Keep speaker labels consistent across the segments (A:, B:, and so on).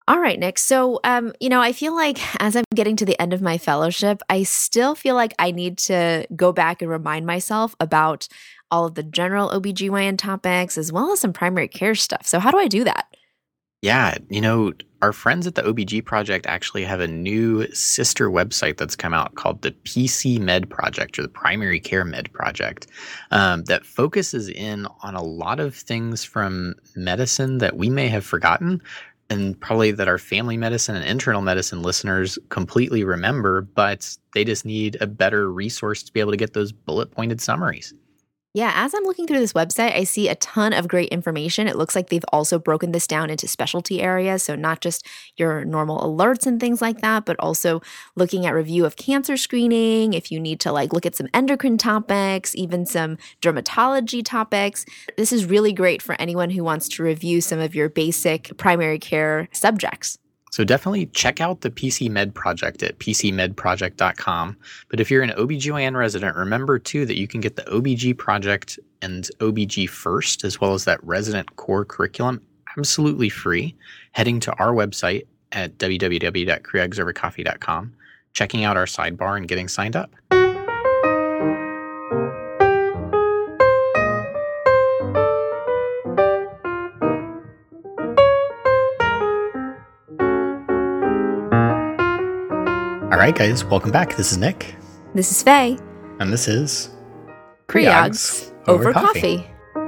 A: All right, Nick. So, I feel like as I'm getting to the end of my fellowship, I still feel like I need to go back and remind myself about all of the general OBGYN topics as well as some primary care stuff. So, how do I do that?
B: Yeah, our friends at the OBG Project actually have a new sister website that's come out called the PC Med Project, or the Primary Care Med Project, that focuses in on a lot of things from medicine that we may have forgotten, and probably that our family medicine and internal medicine listeners completely remember, but they just need a better resource to be able to get those bullet-pointed summaries.
A: Yeah, as I'm looking through this website, I see a ton of great information. It looks like they've also broken this down into specialty areas. So, not just your normal alerts and things like that, but also looking at review of cancer screening, if you need to look at some endocrine topics, even some dermatology topics. This is really great for anyone who wants to review some of your basic primary care subjects.
B: So definitely check out the PC Med Project at pcmedproject.com. But if you're an OBGYN resident, remember too that you can get the OBG Project and OBG First, as well as that resident core curriculum, absolutely free, heading to our website at www.careerobservercoffee.com, checking out our sidebar and getting signed up. All right, guys, welcome back. This is Nick.
A: This is Faye.
B: And this is
A: Creogs over coffee.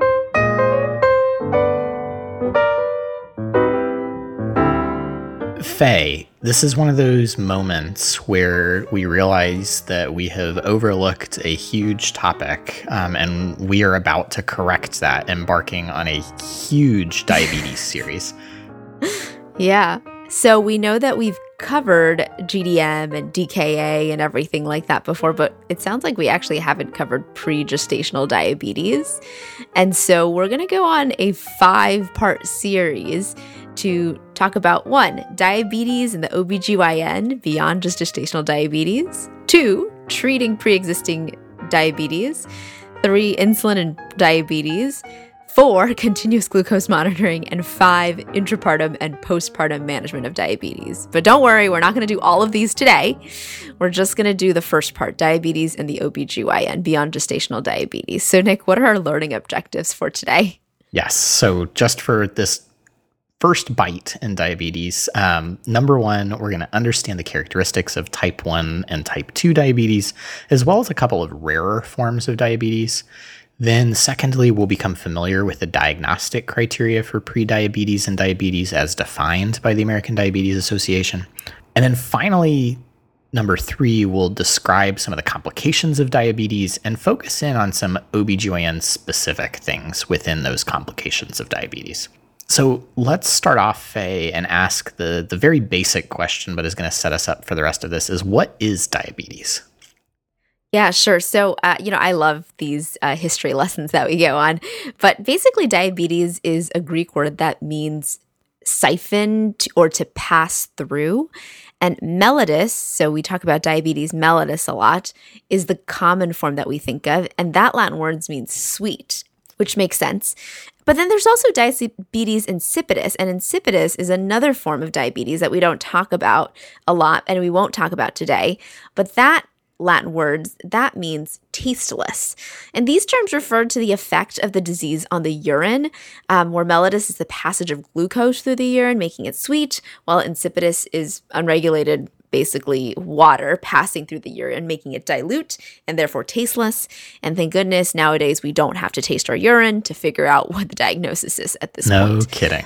B: Faye, this is one of those moments where we realize that we have overlooked a huge topic, and we are about to correct that, embarking on a huge diabetes series.
A: Yeah. So we know that we've covered GDM and DKA and everything like that before, but it sounds like we actually haven't covered pre-gestational diabetes. And so we're going to go on a 5-part series to talk about 1, diabetes and the OBGYN beyond just gestational diabetes, 2, treating pre-existing diabetes, 3, insulin and diabetes, 4, continuous glucose monitoring, and 5, intrapartum and postpartum management of diabetes. But don't worry, we're not going to do all of these today. We're just going to do the first part, diabetes and the OBGYN beyond gestational diabetes. So Nick, what are our learning objectives for today?
B: Yes, so just for this first bite in diabetes, number 1, we're going to understand the characteristics of type 1 and type 2 diabetes, as well as a couple of rarer forms of diabetes. Then secondly, we'll become familiar with the diagnostic criteria for prediabetes and diabetes as defined by the American Diabetes Association. And then finally, number 3, we'll describe some of the complications of diabetes and focus in on some OBGYN specific things within those complications of diabetes. So let's start off, Faye, and ask the very basic question, but is going to set us up for the rest of this, is what is diabetes?
A: Yeah, sure. So, I love these history lessons that we go on. But basically, diabetes is a Greek word that means siphon or to pass through. And mellitus, so we talk about diabetes mellitus a lot, is the common form that we think of. And that Latin word means sweet, which makes sense. But then there's also diabetes insipidus. And insipidus is another form of diabetes that we don't talk about a lot and we won't talk about today. But that Latin words, that means tasteless. And these terms refer to the effect of the disease on the urine, where mellitus is the passage of glucose through the urine, making it sweet, while insipidus is unregulated, basically water passing through the urine, making it dilute and therefore tasteless. And thank goodness nowadays we don't have to taste our urine to figure out what the diagnosis is at this point.
B: No kidding.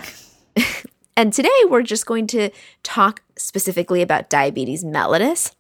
A: And today we're just going to talk specifically about diabetes mellitus,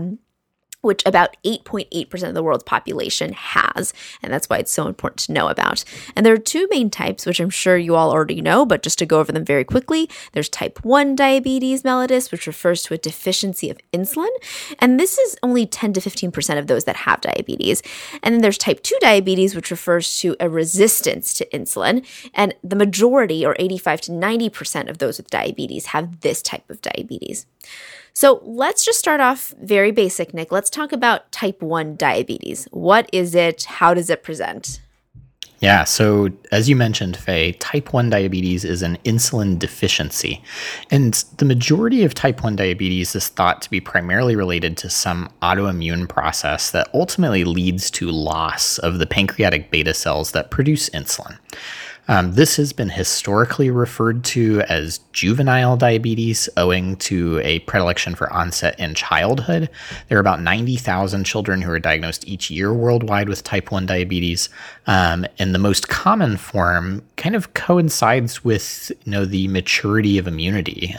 A: which about 8.8% of the world's population has. And that's why it's so important to know about. And there are 2 main types, which I'm sure you all already know, but just to go over them very quickly, there's type 1 diabetes mellitus, which refers to a deficiency of insulin. And this is only 10 to 15% of those that have diabetes. And then there's type 2 diabetes, which refers to a resistance to insulin. And the majority, or 85 to 90% of those with diabetes, have this type of diabetes. So let's just start off very basic, Nick. Let's talk about type 1 diabetes. What is it? How does it present?
B: Yeah, so as you mentioned, Faye, type 1 diabetes is an insulin deficiency. And the majority of type 1 diabetes is thought to be primarily related to some autoimmune process that ultimately leads to loss of the pancreatic beta cells that produce insulin. This has been historically referred to as juvenile diabetes, owing to a predilection for onset in childhood. There are about 90,000 children who are diagnosed each year worldwide with type 1 diabetes. And the most common form kind of coincides with the maturity of immunity.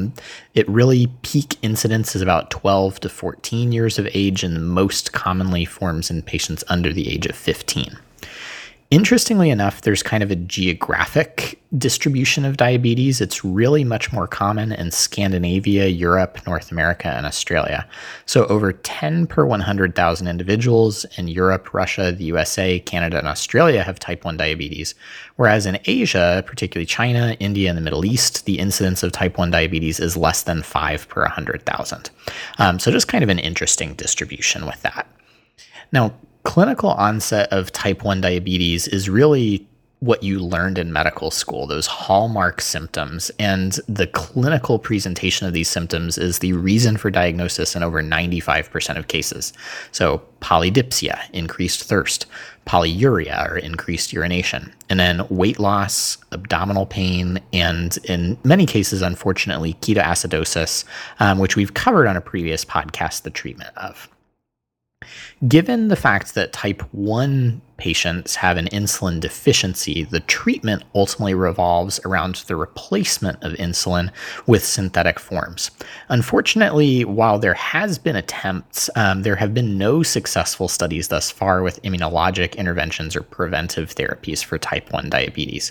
B: It really peak incidence is about 12 to 14 years of age and most commonly forms in patients under the age of 15. Interestingly enough, there's kind of a geographic distribution of diabetes. It's really much more common in Scandinavia, Europe, North America, and Australia. So over 10 per 100,000 individuals in Europe, Russia, the USA, Canada, and Australia have type 1 diabetes. Whereas in Asia, particularly China, India, and the Middle East, the incidence of type 1 diabetes is less than 5 per 100,000. So just kind of an interesting distribution with that. Now, clinical onset of type 1 diabetes is really what you learned in medical school, those hallmark symptoms. And the clinical presentation of these symptoms is the reason for diagnosis in over 95% of cases. So polydipsia, increased thirst, polyuria, or increased urination, and then weight loss, abdominal pain, and in many cases, unfortunately, ketoacidosis, which we've covered on a previous podcast, the treatment of. Given the fact that type 1 patients have an insulin deficiency, the treatment ultimately revolves around the replacement of insulin with synthetic forms. Unfortunately, while there has been attempts, there have been no successful studies thus far with immunologic interventions or preventive therapies for type 1 diabetes.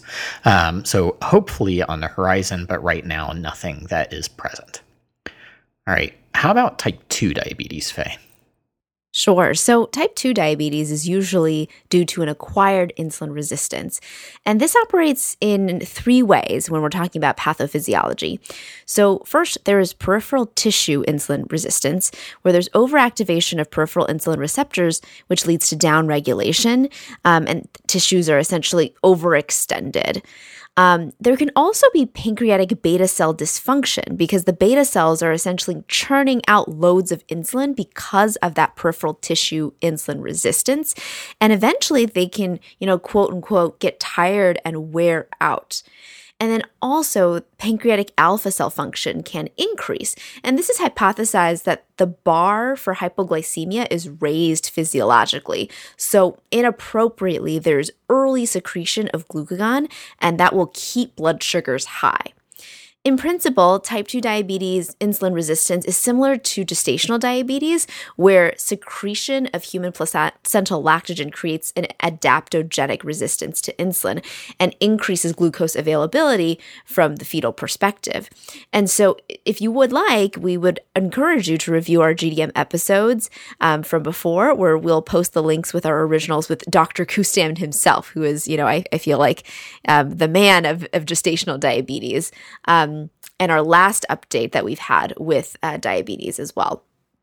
B: So hopefully on the horizon, but right now, nothing that is present. All right, how about type 2 diabetes, Faye?
A: Sure. So type 2 diabetes is usually due to an acquired insulin resistance. And this operates in three ways when we're talking about pathophysiology. So first, there is peripheral tissue insulin resistance, where there's overactivation of peripheral insulin receptors, which leads to downregulation, and tissues are essentially overextended. There can also be pancreatic beta cell dysfunction because the beta cells are essentially churning out loads of insulin because of that peripheral tissue insulin resistance. And eventually they can, quote unquote, get tired and wear out. And then also pancreatic alpha cell function can increase. And this is hypothesized that the bar for hypoglycemia is raised physiologically. So inappropriately, there's early secretion of glucagon, and that will keep blood sugars high. In principle, type 2 diabetes insulin resistance is similar to gestational diabetes, where secretion of human placental lactogen creates an adaptogenic resistance to insulin and increases glucose availability from the fetal perspective. And so if you would like, we would encourage you to review our GDM episodes from before, where we'll post the links with our originals with Dr. Kustam himself, who is, I feel like the man of gestational diabetes. And our last update that we've had with diabetes as well.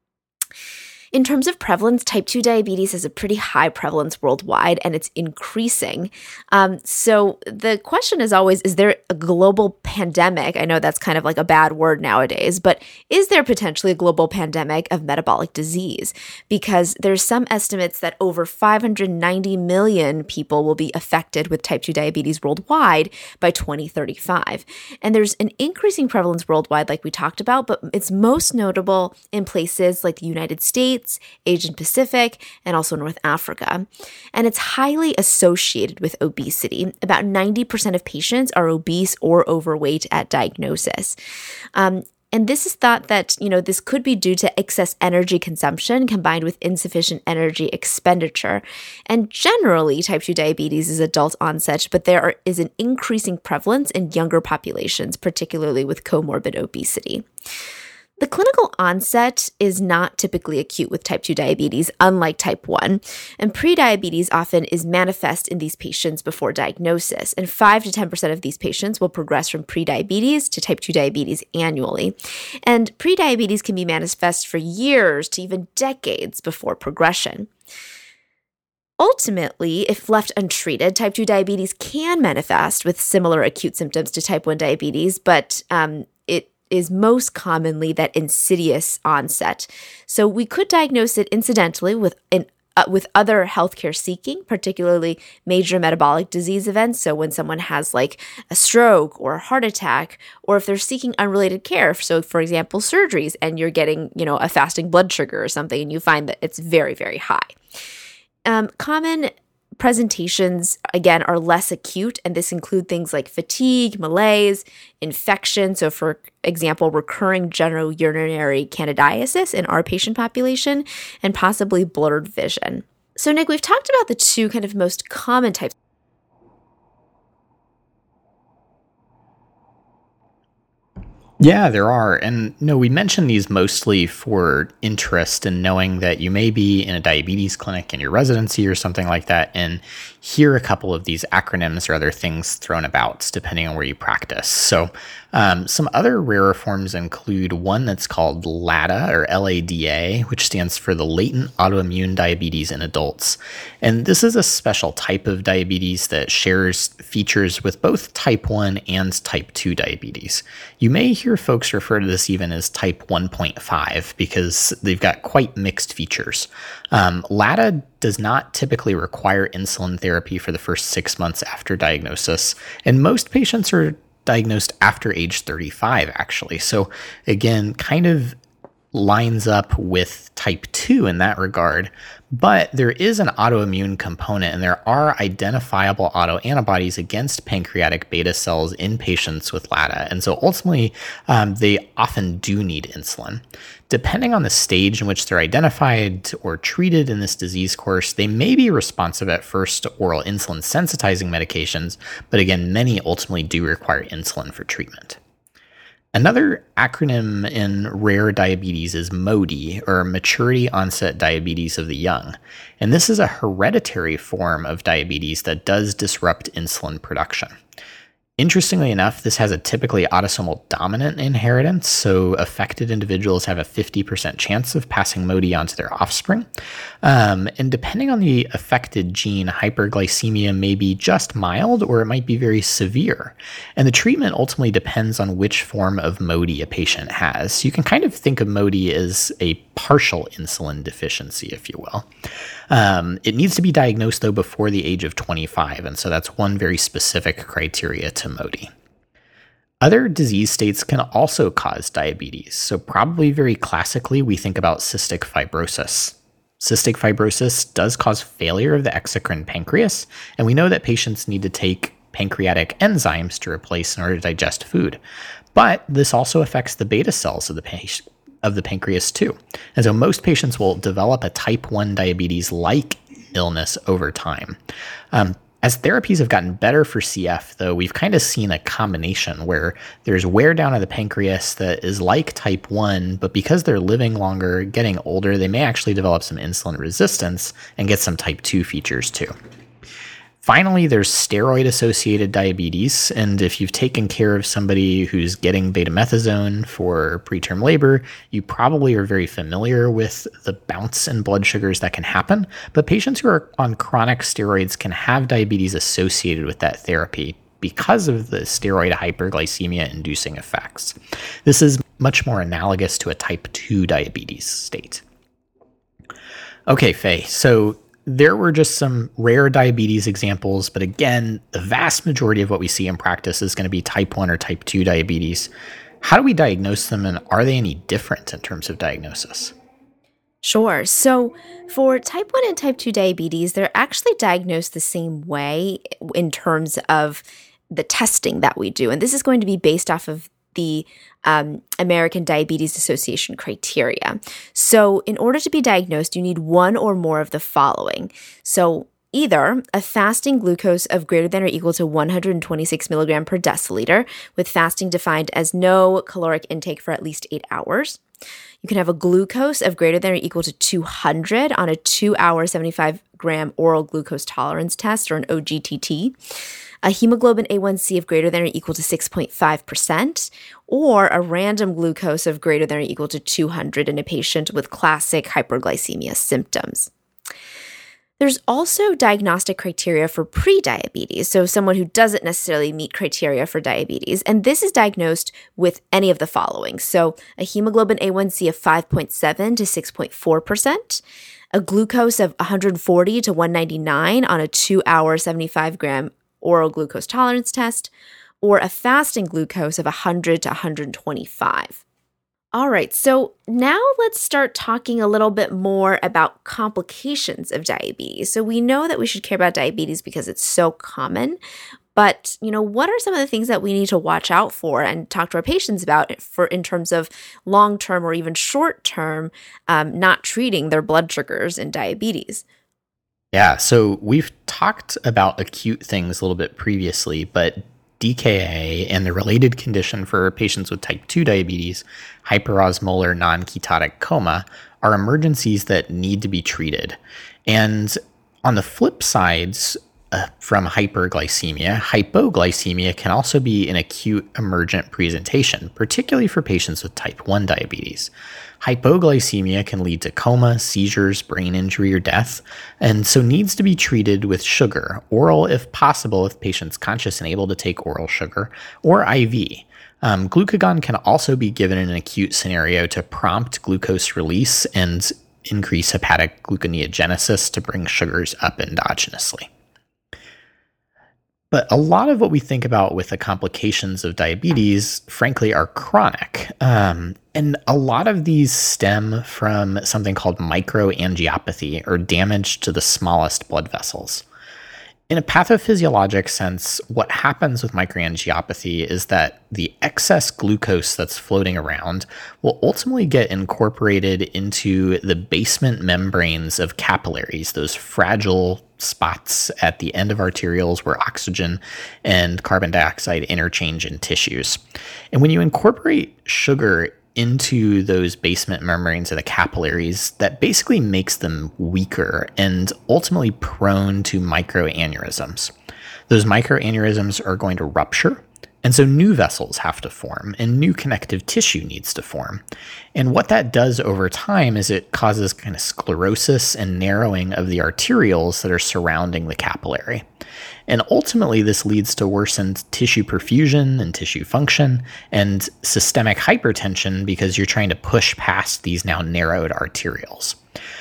A: In terms of prevalence, type 2 diabetes has a pretty high prevalence worldwide, and it's increasing. So the question is always, is there a global pandemic? I know that's kind of like a bad word nowadays, but is there potentially a global pandemic of metabolic disease? Because there's some estimates that over 590 million people will be affected with type 2 diabetes worldwide by 2035. And there's an increasing prevalence worldwide, like we talked about, but it's most notable in places like the United States, Asian Pacific, and also North Africa. And it's highly associated with obesity. About 90% of patients are obese or overweight at diagnosis. And this is thought that, this could be due to excess energy consumption combined with insufficient energy expenditure. And generally, type 2 diabetes is adult onset, but there is an increasing prevalence in younger populations, particularly with comorbid obesity. The clinical onset is not typically acute with type 2 diabetes, unlike type 1, and prediabetes often is manifest in these patients before diagnosis, and 5 to 10% of these patients will progress from prediabetes to type 2 diabetes annually. And prediabetes can be manifest for years to even decades before progression. ultimately, if left untreated, type 2 diabetes can manifest with similar acute symptoms to type 1 diabetes, but it is most commonly that insidious onset. So we could diagnose it incidentally with other healthcare seeking, particularly major metabolic disease events. So when someone has like a stroke or a heart attack, or if they're seeking unrelated care, so for example, surgeries, and you're getting, a fasting blood sugar or something, and you find that it's very, very high. Common presentations, again, are less acute, and this include things like fatigue, malaise, infection. So for example, recurring general urinary candidiasis in our patient population, and possibly blurred vision. So Nick, we've talked about the two kind of most common types.
B: Yeah, there are. And no, we mentioned these mostly for interest in knowing that you may be in a diabetes clinic in your residency or something like that, and hear a couple of these acronyms or other things thrown about depending on where you practice. So some other rarer forms include one that's called LADA, or LADA, which stands for the latent autoimmune diabetes in adults. And this is a special type of diabetes that shares features with both type 1 and type 2 diabetes. You may hear folks refer to this even as type 1.5 because they've got quite mixed features. LADA does not typically require insulin therapy for the first 6 months after diagnosis, and most patients are diagnosed after age 35, actually. So again, kind of lines up with type 2 in that regard, but there is an autoimmune component, and there are identifiable autoantibodies against pancreatic beta cells in patients with LADA. And so ultimately, they often do need insulin. Depending on the stage in which they're identified or treated in this disease course, they may be responsive at first to oral insulin sensitizing medications, but again, many ultimately do require insulin for treatment. Another acronym in rare diabetes is MODY, or Maturity Onset Diabetes of the Young. And this is a hereditary form of diabetes that does disrupt insulin production. Interestingly enough, this has a typically autosomal dominant inheritance, so affected individuals have a 50% chance of passing MODY onto their offspring. And depending on the affected gene, hyperglycemia may be just mild or it might be very severe. And the treatment ultimately depends on which form of MODY a patient has. So you can kind of think of MODY as a partial insulin deficiency, if you will. It needs to be diagnosed, though, before the age of 25, and so that's one very specific criteria to MODY. Other disease states can also cause diabetes, so probably very classically we think about cystic fibrosis. Cystic fibrosis does cause failure of the exocrine pancreas, and we know that patients need to take pancreatic enzymes to replace in order to digest food. But this also affects the beta cells of the pancreas too. And so most patients will develop a type 1 diabetes-like illness over time. As therapies have gotten better for CF, though, we've kind of seen a combination where there's wear down of the pancreas that is like type 1, but because they're living longer, getting older, they may actually develop some insulin resistance and get some type 2 features too. Finally, there's steroid-associated diabetes, and if you've taken care of somebody who's getting betamethasone for preterm labor, you probably are very familiar with the bounce in blood sugars that can happen, but patients who are on chronic steroids can have diabetes associated with that therapy because of the steroid hyperglycemia-inducing effects. This is much more analogous to a type 2 diabetes state. Okay, Faye, so there were just some rare diabetes examples, but again, the vast majority of what we see in practice is going to be type 1 or type 2 diabetes. How do we diagnose them, and are they any different in terms of diagnosis?
A: Sure. So for type 1 and type 2 diabetes, they're actually diagnosed the same way in terms of the testing that we do. And this is going to be based off of the American Diabetes Association criteria. So in order to be diagnosed, you need one or more of the following. So either a fasting glucose of greater than or equal to 126 milligram per deciliter, with fasting defined as no caloric intake for at least 8 hours. You can have a glucose of greater than or equal to 200 on a 2-hour 75-gram oral glucose tolerance test, or an OGTT. A hemoglobin A1C of greater than or equal to 6.5%, or a random glucose of greater than or equal to 200 in a patient with classic hyperglycemia symptoms. There's also diagnostic criteria for prediabetes, so someone who doesn't necessarily meet criteria for diabetes. And this is diagnosed with any of the following. So a hemoglobin A1C of 5.7 to 6.4%, a glucose of 140 to 199 on a 2-hour 75-gram oral glucose tolerance test, or a fasting glucose of 100 to 125. All right, so now let's start talking a little bit more about complications of diabetes. So we know that we should care about diabetes because it's so common, but what are some of the things that we need to watch out for and talk to our patients about in terms of long-term or even short-term not treating their blood sugars in diabetes?
B: Yeah, so we've talked about acute things a little bit previously, but DKA and the related condition for patients with type 2 diabetes, hyperosmolar non-ketotic coma, are emergencies that need to be treated. And on the flip sides, from hyperglycemia, hypoglycemia can also be an acute emergent presentation, particularly for patients with type 1 diabetes. Hypoglycemia can lead to coma, seizures, brain injury, or death, and so needs to be treated with sugar, oral if possible if patient's conscious and able to take oral sugar, or IV. Glucagon can also be given in an acute scenario to prompt glucose release and increase hepatic gluconeogenesis to bring sugars up endogenously. But a lot of what we think about with the complications of diabetes, frankly, are chronic. And a lot of these stem from something called microangiopathy, or damage to the smallest blood vessels. In a pathophysiologic sense, what happens with microangiopathy is that the excess glucose that's floating around will ultimately get incorporated into the basement membranes of capillaries, those fragile spots at the end of arterioles where oxygen and carbon dioxide interchange in tissues. And when you incorporate sugar into those basement membranes of the capillaries, that basically makes them weaker and ultimately prone to microaneurysms. Those microaneurysms are going to rupture, and so new vessels have to form and new connective tissue needs to form. And what that does over time is it causes kind of sclerosis and narrowing of the arterioles that are surrounding the capillary. And ultimately, this leads to worsened tissue perfusion and tissue function and systemic hypertension because you're trying to push past these now narrowed arterioles.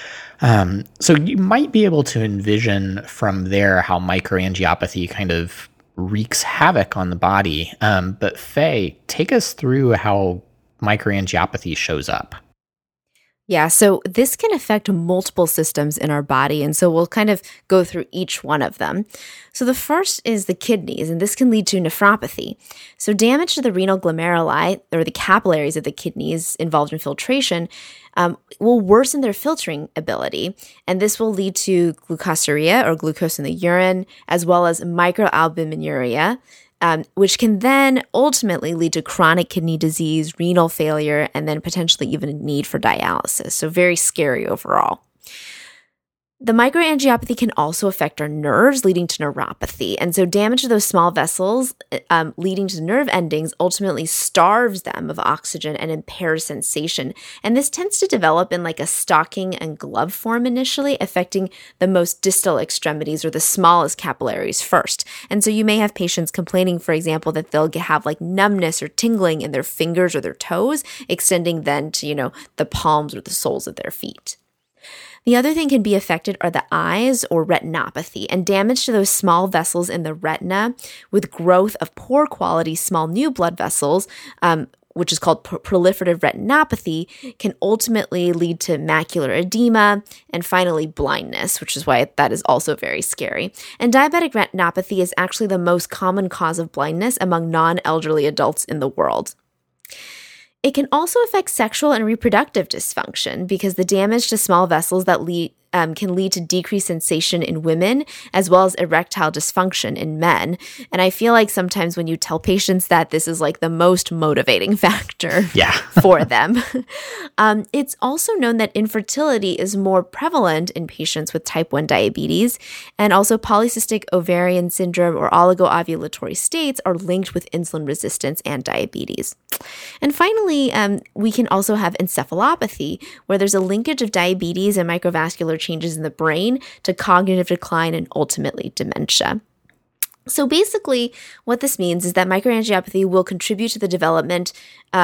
B: So you might be able to envision from there how microangiopathy kind of wreaks havoc on the body. But Faye, take us through how microangiopathy shows up.
A: Yeah, so this can affect multiple systems in our body, and so we'll kind of go through each one of them. So the first is the kidneys, and this can lead to nephropathy. So damage to the renal glomeruli, or the capillaries of the kidneys involved in filtration, will worsen their filtering ability, and this will lead to glucosuria, or glucose in the urine, as well as microalbuminuria, which can then ultimately lead to chronic kidney disease, renal failure, and then potentially even a need for dialysis. So very scary overall. The microangiopathy can also affect our nerves, leading to neuropathy. And so damage to those small vessels, leading to nerve endings, ultimately starves them of oxygen and impairs sensation. And this tends to develop in like a stocking and glove form initially, affecting the most distal extremities or the smallest capillaries first. And so you may have patients complaining, for example, that they'll have like numbness or tingling in their fingers or their toes, extending then to, the palms or the soles of their feet. The other thing can be affected are the eyes or retinopathy, and damage to those small vessels in the retina with growth of poor quality small new blood vessels, which is called proliferative retinopathy, can ultimately lead to macular edema and finally blindness, which is why that is also very scary. And diabetic retinopathy is actually the most common cause of blindness among non-elderly adults in the world. It can also affect sexual and reproductive dysfunction because the damage to small vessels that can lead to decreased sensation in women as well as erectile dysfunction in men. And I feel like sometimes when you tell patients that, this is like the most motivating factor for them. It's also known that infertility is more prevalent in patients with type 1 diabetes, and also polycystic ovarian syndrome or oligoovulatory states are linked with insulin resistance and diabetes. And finally, we can also have encephalopathy, where there's a linkage of diabetes and microvascular changes in the brain to cognitive decline and ultimately dementia. So basically, what this means is that microangiopathy will contribute to the development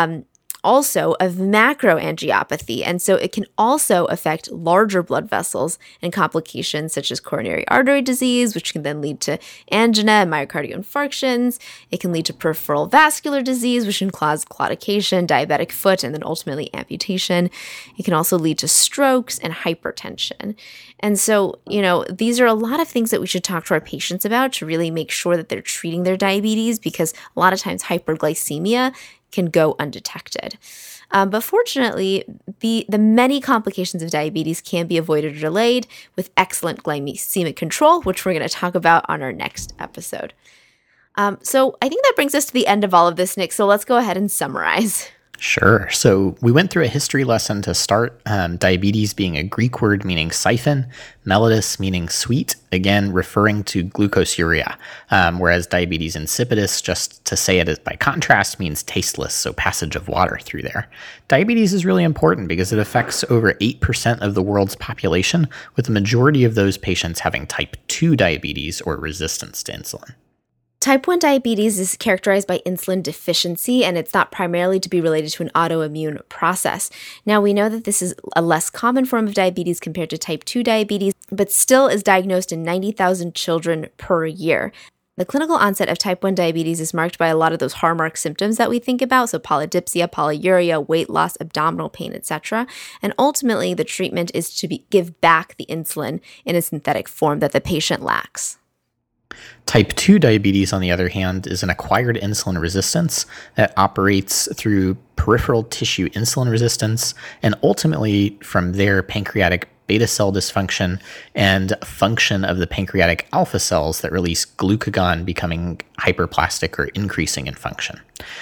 A: also of macroangiopathy. And so it can also affect larger blood vessels and complications such as coronary artery disease, which can then lead to angina and myocardial infarctions. It can lead to peripheral vascular disease, which can cause claudication, diabetic foot, and then ultimately amputation. It can also lead to strokes and hypertension. And so, these are a lot of things that we should talk to our patients about to really make sure that they're treating their diabetes, because a lot of times hyperglycemia can go undetected. But fortunately, the many complications of diabetes can be avoided or delayed with excellent glycemic control, which we're going to talk about on our next episode. So I think that brings us to the end of all of this, Nick. So let's go ahead and summarize.
B: Sure. So we went through a history lesson to start, diabetes being a Greek word meaning siphon, mellitus meaning sweet, again referring to glucosuria, whereas diabetes insipidus, just to say it by contrast, means tasteless, so passage of water through there. Diabetes is really important because it affects over 8% of the world's population, with the majority of those patients having type 2 diabetes or resistance to insulin.
A: Type 1 diabetes is characterized by insulin deficiency, and it's thought primarily to be related to an autoimmune process. Now, we know that this is a less common form of diabetes compared to type 2 diabetes, but still is diagnosed in 90,000 children per year. The clinical onset of type 1 diabetes is marked by a lot of those hallmark symptoms that we think about, so polydipsia, polyuria, weight loss, abdominal pain, etc. And ultimately, the treatment is to give back the insulin in a synthetic form that the patient lacks.
B: Type 2 diabetes, on the other hand, is an acquired insulin resistance that operates through peripheral tissue insulin resistance, and ultimately from there, pancreatic beta cell dysfunction and function of the pancreatic alpha cells that release glucagon becoming hyperplastic or increasing in function.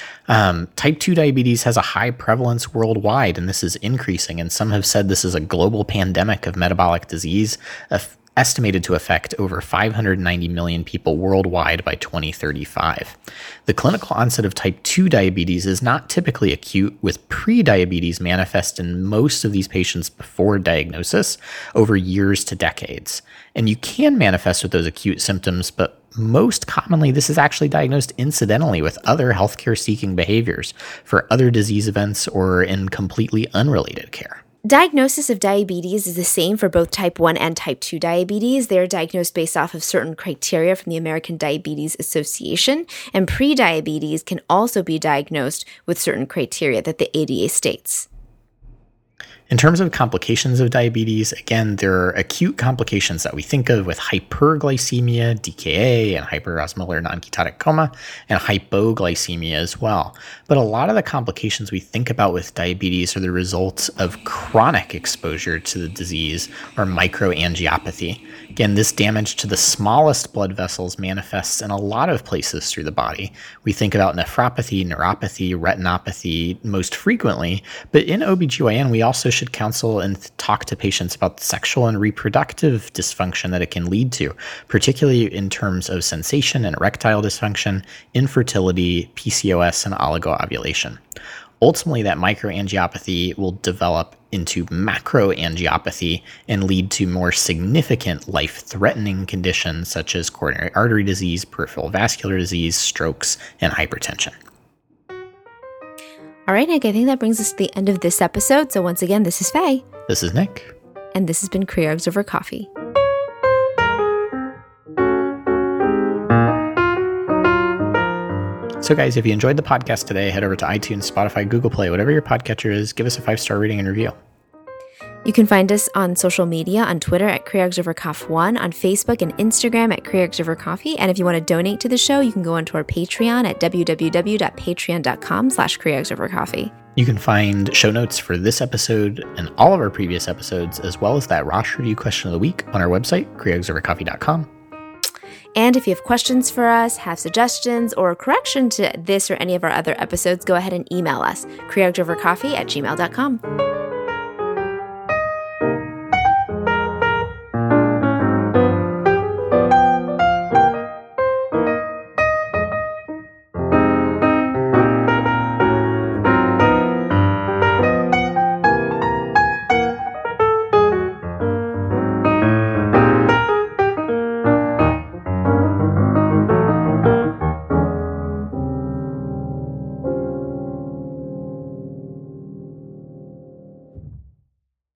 B: Type 2 diabetes has a high prevalence worldwide, and this is increasing, and some have said this is a global pandemic of metabolic disease, estimated to affect over 590 million people worldwide by 2035. The clinical onset of type 2 diabetes is not typically acute, with prediabetes manifest in most of these patients before diagnosis over years to decades. And you can manifest with those acute symptoms, but most commonly this is actually diagnosed incidentally with other healthcare seeking behaviors for other disease events or in completely unrelated care.
A: Diagnosis of diabetes is the same for both type 1 and type 2 diabetes. They're diagnosed based off of certain criteria from the American Diabetes Association, and prediabetes can also be diagnosed with certain criteria that the ADA states.
B: In terms of complications of diabetes, again, there are acute complications that we think of with hyperglycemia, DKA, and hyperosmolar non-ketotic coma, and hypoglycemia as well. But a lot of the complications we think about with diabetes are the results of chronic exposure to the disease, or microangiopathy. Again, this damage to the smallest blood vessels manifests in a lot of places through the body. We think about nephropathy, neuropathy, retinopathy most frequently, but in OBGYN, we also should counsel and talk to patients about the sexual and reproductive dysfunction that it can lead to, particularly in terms of sensation and erectile dysfunction, infertility, PCOS, and oligoovulation. Ultimately, that microangiopathy will develop into macroangiopathy and lead to more significant life-threatening conditions such as coronary artery disease, peripheral vascular disease, strokes, and hypertension.
A: All right, Nick, I think that brings us to the end of this episode. So once again, this is Faye.
B: This is Nick.
A: And this has been Creogs Over Coffee.
B: So guys, if you enjoyed the podcast today, head over to iTunes, Spotify, Google Play, whatever your podcatcher is, give us a 5-star rating and review.
A: You can find us on social media, on Twitter at CreogsoverCoff1, on Facebook and Instagram at CreogsoverCoffee. And if you want to donate to the show, you can go onto our Patreon at www.patreon.com/CreogsoverCoffee.
B: You can find show notes for this episode and all of our previous episodes, as well as that Rosh Review question of the week on our website, CreogsoverCoffee.com.
A: And if you have questions for us, have suggestions, or a correction to this or any of our other episodes, go ahead and email us, creogsovercoffee@gmail.com.